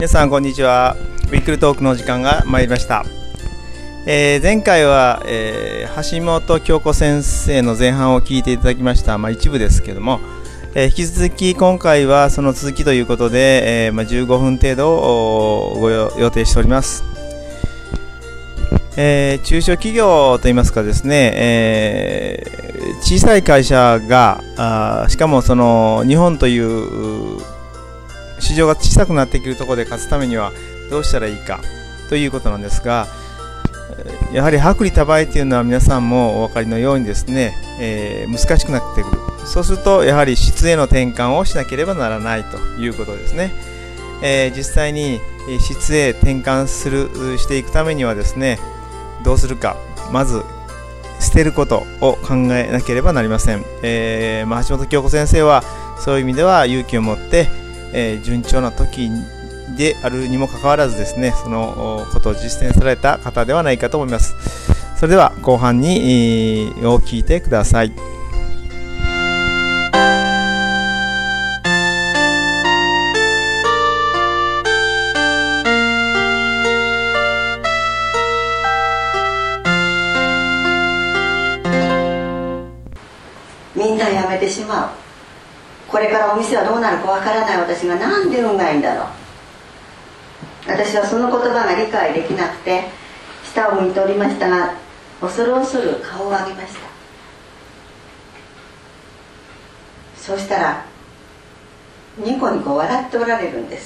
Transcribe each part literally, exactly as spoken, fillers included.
皆さんこんにちは。ウィークルトークの時間が参りました。えー、前回は、えー、橋本京子先生の前半を聞いていただきました、まあ、一部ですけども、えー、引き続き今回はその続きということで、えーまあ、じゅうごふん程度をご予定しております。えー、中小企業といいますかですね、えー、小さい会社があしかもその日本という市場が小さくなってくるところで勝つためにはどうしたらいいかということなんですが、やはり薄利多売というのは皆さんもお分かりのようにですね、えー、難しくなってくる。そうするとやはり質への転換をしなければならないということですね。えー、実際に質へ転換するしていくためにはですね、どうするか、まず捨てることを考えなければなりません。えーまあ、橋本京子先生はそういう意味では勇気を持って、えー、順調な時であるにもかかわらずですね、そのことを実践された方ではないかと思います。それでは後半に、えー、を聞いてください。 みんな辞めてしまう。これからお店はどうなるかわからない私がなんで運がいいんだろう。私はその言葉が理解できなくて下を向いておりましたが、恐る恐る顔を上げました。そうしたらニコニコ笑っておられるんです。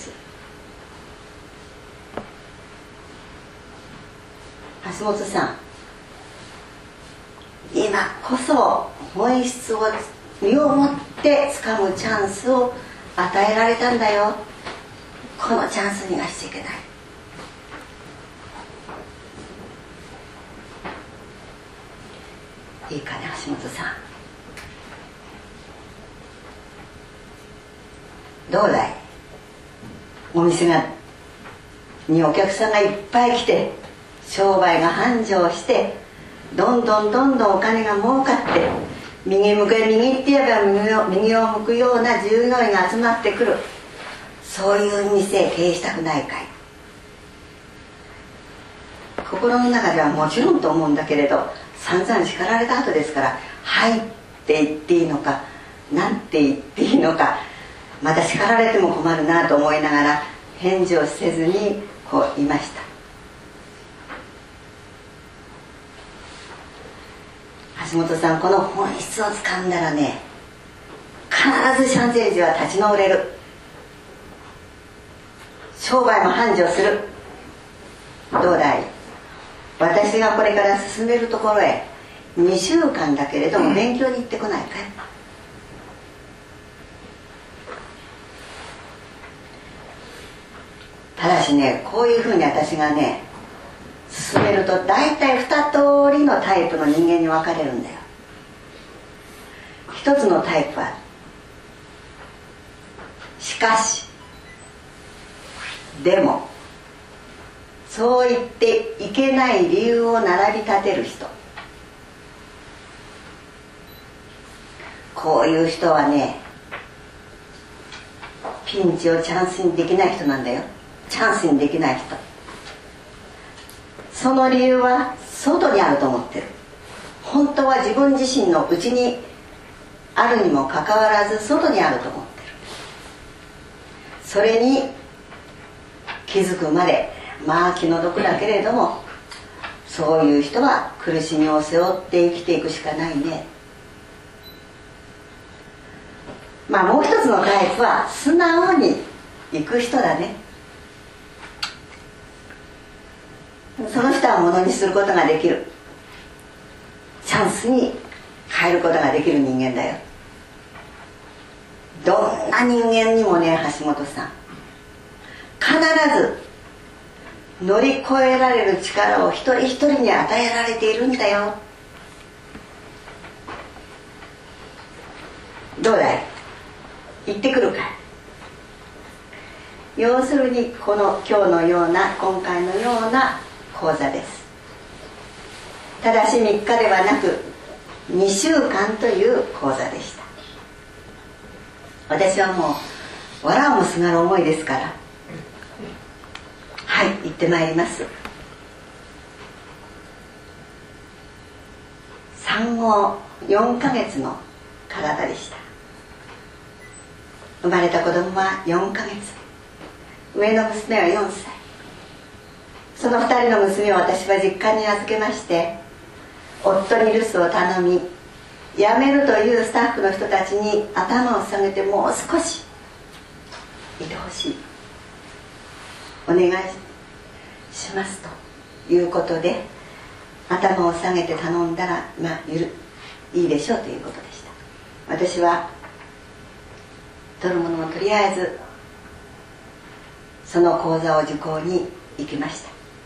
橋本さん、今こそ本質を身をもってつかむチャンスを与えられたんだよ。このチャンス逃がしちゃいけない。いいかね、橋本さん。どうだい、お店がにお客さんがいっぱい来て商売が繁盛して、どんどんどんどんお金が儲かって、右向け右って言えば右を、右を向くような従業員が集まってくる、そういう店経営したくないかい。心の中ではもちろんと思うんだけれど、散々叱られた後ですから、はいって言っていいのか、なんて言っていいのか、また叱られても困るなと思いながら返事をせずにこう言いました。橋本さん、この本質をつかんだらね、必ずシャンゼリゼは立ち直れる。商売も繁盛する。どうだい、私がこれから進めるところへにしゅうかんだけれども勉強に行ってこないかい。ただしね、こういうふうに私がね進めると大体に通りのタイプの人間に分かれるんだよ。一つのタイプはしかしでもそう言っていけない理由を並び立てる人。こういう人はね、ピンチをチャンスにできない人なんだよ。チャンスにできない人。その理由は外にあると思ってる。本当は自分自身の内にあるにもかかわらず外にあると思ってる。それに気づくまでまあ気の毒だけれども、そういう人は苦しみを背負って生きていくしかないね。まあもう一つのタイプは素直に行く人だね。その人はものにすることができる。チャンスに変えることができる人間だよ。どんな人間にもね、橋本さん、必ず乗り越えられる力を一人一人に与えられているんだよ。どうだい、行ってくるかい。要するにこの今日のような、今回のような講座です。ただしみっかではなくにしゅうかんという講座でした。私はもう藁をもすがる思いですから、 はい行ってまいります。産後よんかげつの体でした。生まれた子供はよんかげつ、上の娘はよんさい。そのふたりの娘を私は実家に預けまして、夫に留守を頼み、辞めるというスタッフの人たちに頭を下げて、もう少しいてほしい、お願いしますということで、頭を下げて頼んだら、まあ、ゆるいいでしょうということでした。私は取るものもとりあえずその講座を受講に行きました。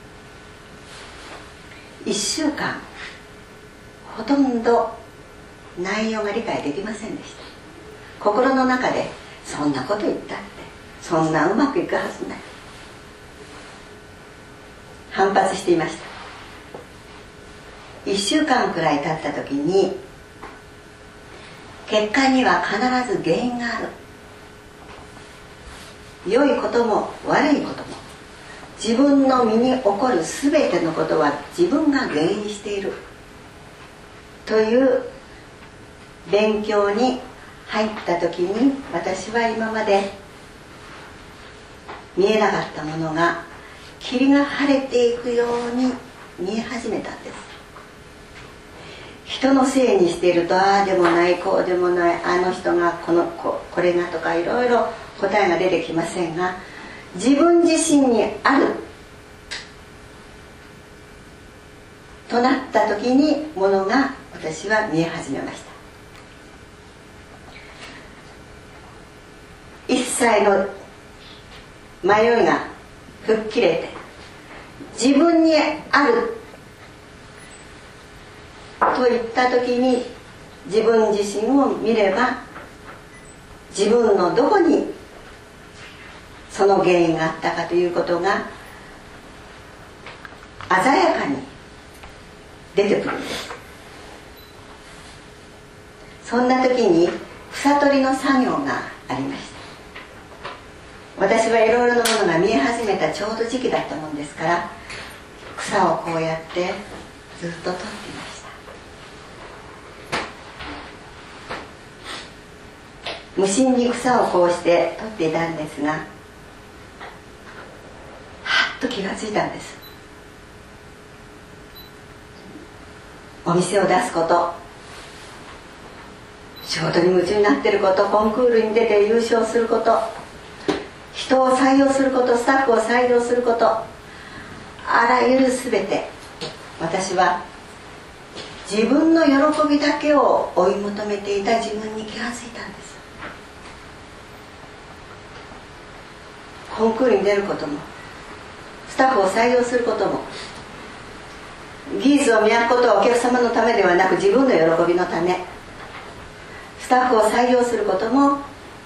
いっしゅうかんほとんど内容が理解できませんでした。心の中でそんなこと言ったってそんなうまくいくはずない、反発していました。いっしゅうかんくらい経った時に、結果には必ず原因がある、良いことも悪いことも自分の身に起こるすべてのことは自分が原因しているという勉強に入った時に、私は今まで見えなかったものが霧が晴れていくように見え始めたんです。人のせいにしていると、ああでもないこうでもない、あの人がこの こ, これがとかいろいろ答えが出てきませんが、自分自身にあるとなった時にものが私は見え始めました。一切の迷いが吹っ切れて、自分にあるといった時に、自分自身を見れば、自分のどこにその原因があったかということが鮮やかに出てくるんです。そんな時に草取りの作業がありました。私はいろいろなものが見え始めたちょうど時期だったもんですから、草をこうやってずっと取っていました。無心に草をこうして取っていたんですが、はっと気がついたんです。お店を出すこと、仕事に夢中になっていること、コンクールに出て優勝すること、人を採用すること、スタッフを採用すること、あらゆるすべて、私は自分の喜びだけを追い求めていた自分に気がついたんです。コンクールに出ることも、スタッフを採用することも、技術を磨くことはお客様のためではなく自分の喜びのため、スタッフを採用することも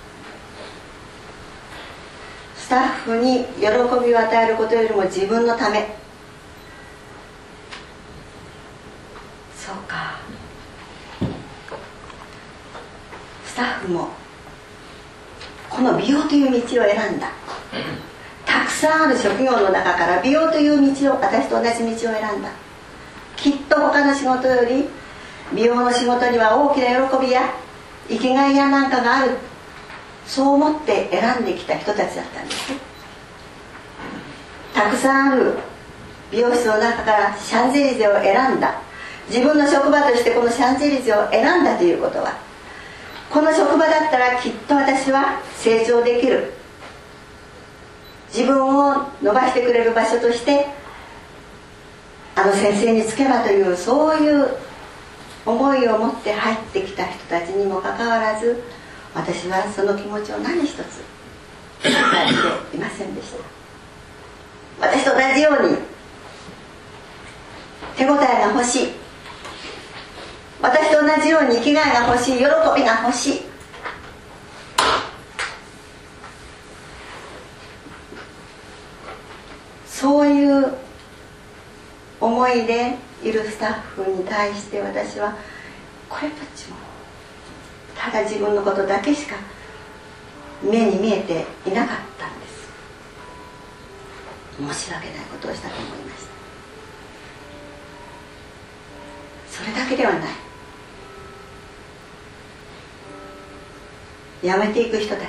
スタッフに喜びを与えることよりも自分のため。そうか、スタッフもこの美容という道を選んだ。たくさんある職業の中から美容という道を、私と同じ道を選んだ。きっと他の仕事より美容の仕事には大きな喜びや生きがいやなんかがある、そう思って選んできた人たちだったんです。たくさんある美容室の中からシャンゼリゼを選んだ。自分の職場としてこのシャンゼリゼを選んだということは、この職場だったらきっと私は成長できる、自分を伸ばしてくれる場所としてあの先生につけばという、そういう思いを持って入ってきた人たちにもかかわらず、私はその気持ちを何一つ理解していませんでした。私と同じように手応えが欲しい、私と同じように生きがいが欲しい、喜びが欲しい、そういう思いでいるスタッフに対して私はこれっぽっちもただ自分のことだけしか目に見えていなかったんです。 申し訳ないことをしたと思いました。それだけではない。辞めていく人たち、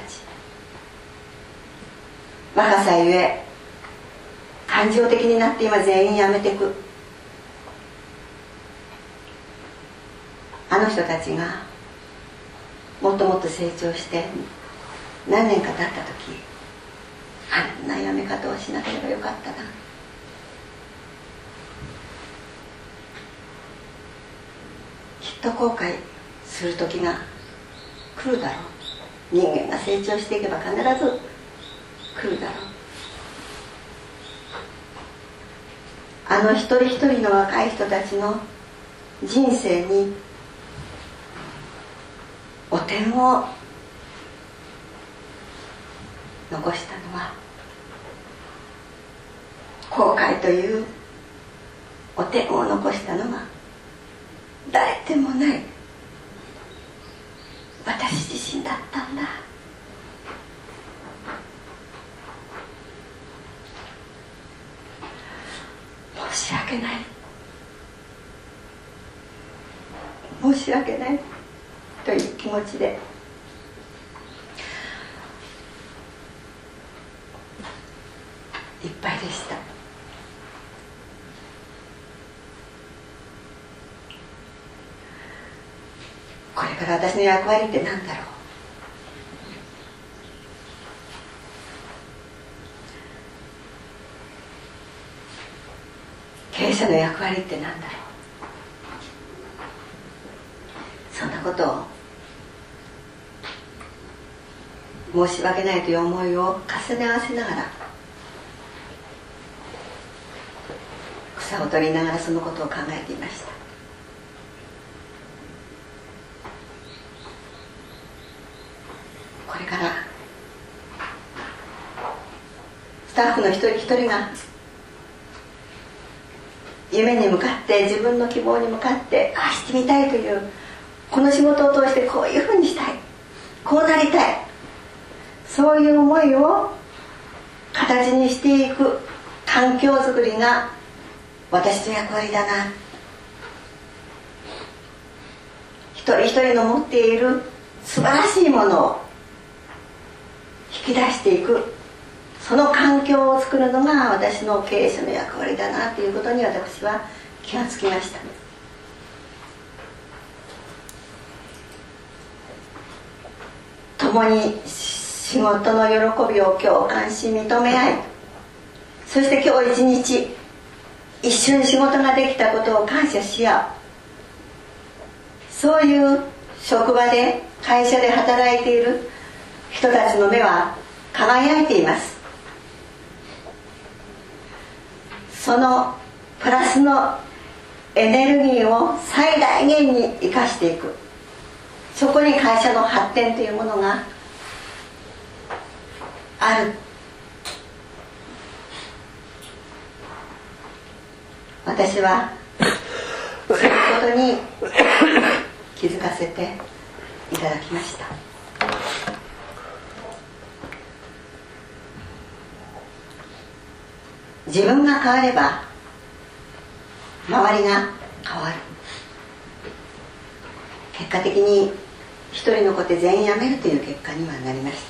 若さゆえ感情的になって今全員辞めていくあの人たちがもっともっと成長して何年か経った時、あんな辞め方をしなければよかったな、きっと後悔する時が来るだろう。人間が成長していけば必ず来るだろう。あの一人一人の若い人たちの人生に汚点を残したのは、後悔という汚点を残したのは誰でもない私自身だったんだ。申し訳ない、申し訳ないという気持ちでいっぱいでした。これから私の役割って何だろう。経営者の役割って何だろう。そんなことを申し訳ないという思いを重ね合わせながら、草を取りながらそのことを考えていました。これからスタッフの一人一人が夢に向かって自分の希望に向かってああしてみたいという、この仕事を通してこういうふうにしたい、こうなりたい、そういう思いを形にしていく環境づくりが私の役割だな。一人一人の持っている素晴らしいものを引き出していく、その環境を作るのが私の経営者の役割だなということに私は気がつきました。共に仕事の喜びを共感し認め合い、そして今日一日一緒に仕事ができたことを感謝し合う、そういう職場で会社で働いている人たちの目は輝いています。そのプラスのエネルギーを最大限に生かしていく、そこに会社の発展というものがある。私はそういうことに気づかせていただきました。自分が変われば周りが変わる。結果的に一人残って全員辞めるという結果にはなりました。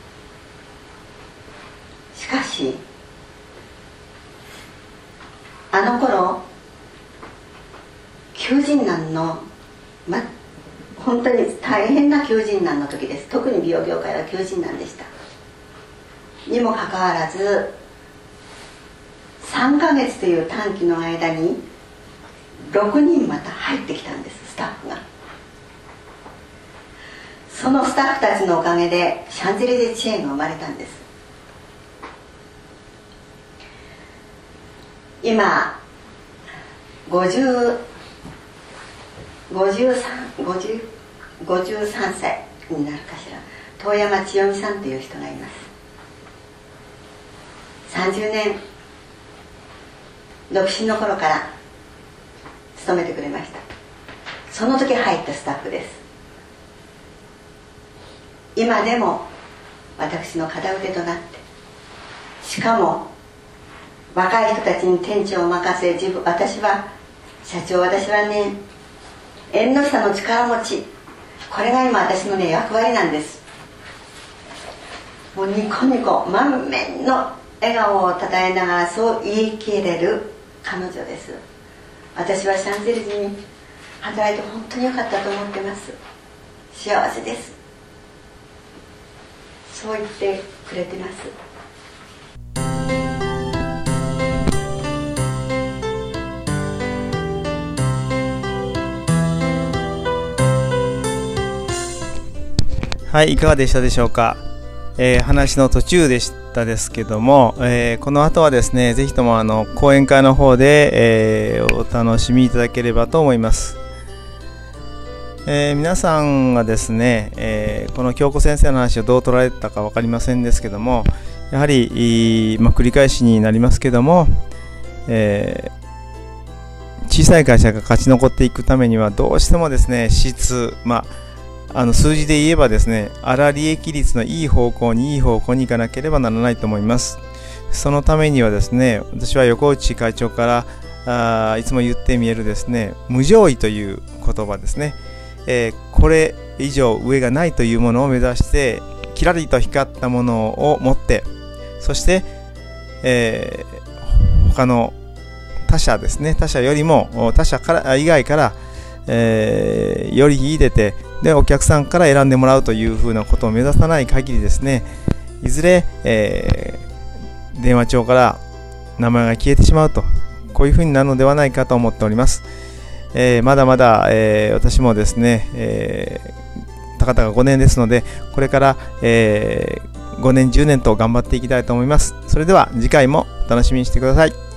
しかしあの頃求人難の、ま、本当に大変な求人難の時です。特に美容業界は求人難でした。にもかかわらずさんかげつという短期の間にろくにんまた入ってきたんです、スタッフが。そのスタッフたちのおかげでシャンゼリゼチェーンが生まれたんです。今ごじゅう、ごじゅうさん、ごじゅう、ごじゅうさんさいになるかしら、遠山千代美さんという人がいます。さんじゅうねん独身の頃から勤めてくれました。その時入ったスタッフです。今でも私の片腕となって、しかも若い人たちに店長を任せ、自分私は社長、私はね縁の下の力持ち、これが今私のね役割なんです。もうニコニコ満面の笑顔をたたえながらそう言い切れる彼女です。私はシャンゼリゼに働いて本当に良かったと思ってます。幸せです。そう言ってくれてます。 はい、いかがでしたでしょうか。えー、話の途中でしたですけども、えー、この後はですね、ぜひともあの講演会の方で、えー、お楽しみいただければと思います。えー、皆さんがですね、えー、この京子先生の話をどう捉えたか分かりませんですけども、やはり、まあ、繰り返しになりますけども、えー、小さい会社が勝ち残っていくためにはどうしてもですね、質、まああの数字で言えばですね、粗利益率のいい方向にいい方向に行かなければならないと思います。そのためにはですね、私は横内会長からあいつも言ってみえるですね、無上位という言葉ですね、えー、これ以上上がないというものを目指して、キラリと光ったものを持って、そして、えー、他の他社ですね、他社よりも他社から以外から、えー、より秀でて、でお客さんから選んでもらうというふうなことを目指さない限りですね、いずれ、えー、電話帳から名前が消えてしまうと、こういうふうになるのではないかと思っております。えー、まだまだ、えー、私もですね、えー、たかたかごねんですので、これから、えー、ごねんじゅうねんと頑張っていきたいと思います。それでは次回もお楽しみにしてください。